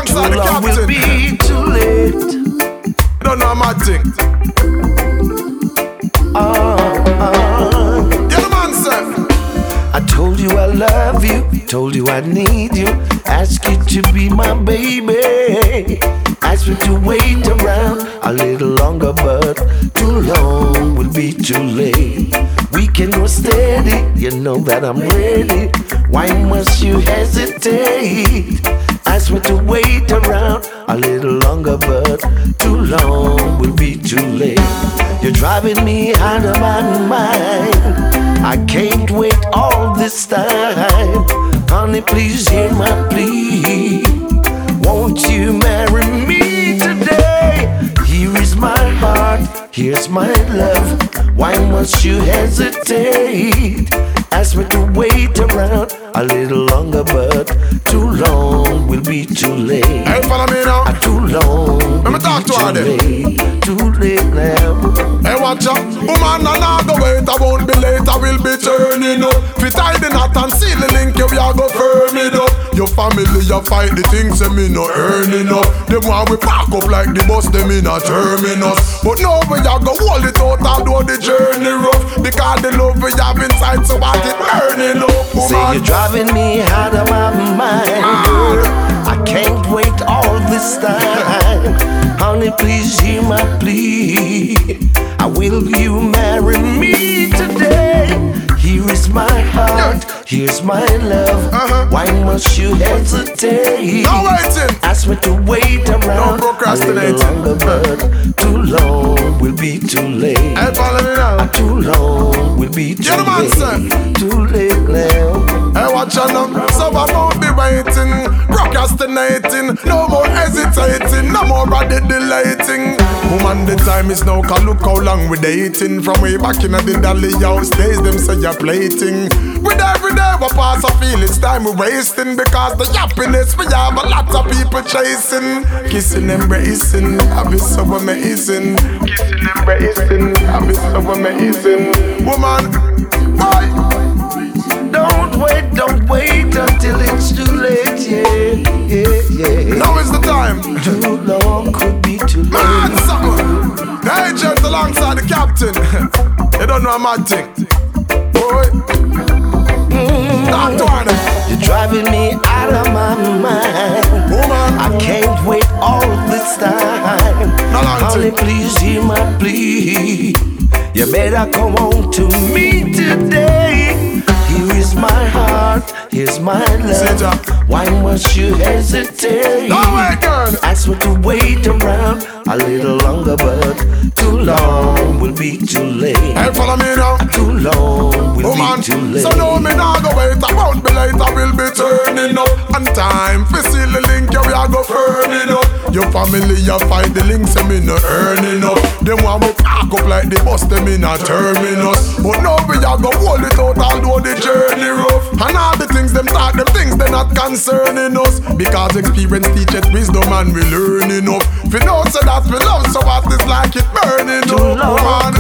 alongside too the long will captain. be too late. You don't know my thing. Yeah, the man said. I told you I love you, told you I need you, ask you to be my baby. Ask me to wait around a little longer, but too long will be too late. We can go steady, you know that I'm ready. Why must you hesitate? Ask me to wait around a little longer, but too long will be too late. You're driving me out of my mind. I can't wait all this time. Honey, please hear my plea. Won't you marry me today? Here is my heart, here's my love. Why must you hesitate? Ask me to wait around a little longer, but too long will be too late. Hey, follow me now. Too long. Let me talk to her then. Too late now. Hey, watch out. Woman, I not go wait. I won't be late. I will be turning up. Fit tie the knot and seal the link. You are go firm it up. Your family, you fight the things that me no earning up. Them want we pack up like the bus. Them in a terminus. But now we are go hold it out. Although the journey rough. Because the love we have inside, so what it burning up. Woman. Say you're driving me out of my mind, girl. I can't wait all this time. Honey, please hear my plea. Will you marry me today? Here is my heart, here's my love. Why must you hesitate? No waiting. Ask me to wait around. No procrastinating. A little longer, but too long will be too late. Hey, follow me now. Too long will be too Yeah, the man late. said. Too late now. Hey, watch out now. So I won't be waiting, procrastinating. No more hesitating, no more body delating. Woman, the time is now, cause look how long we dating. From way back in the dolly house days, them say you're plating. With every day we pass, I feel it's time we wasting. Because the happiness we have a lot of people chasing. Kissing, embracing, I be so amazing. Kissing, embracing, I be so amazing. Woman, why? Don't wait until it's too late, yeah. Now is the time. Too long could be too late. Man, something. The agent alongside the captain. You don't know a mad thing. Boy. Talk to her. You're driving me out of my mind. Woman. I can't wait all this time. No long Honey, thing. please hear my plea. You better come on to me today. Here is my heart, here's my Sit love. up. Why must you hesitate? No way, girl. Ask me to wait around a little longer, but too long will be too late. Hey, follow me now. Too long will Woman, be too late. so no me nah go wait. I won't be late. I will be turning up on time. Fi seal the link, yeah, we a go firming up. Your family, you fight the links, and me no earning up. Them want me pack up like the bus, them in a terminus. But now we a go hold it out, although the journey rough. And all the things them talk, them things they not concerning us. Because experience teaches wisdom and we learning up. If you know so that we love, so what is like it burning Too up, long woman.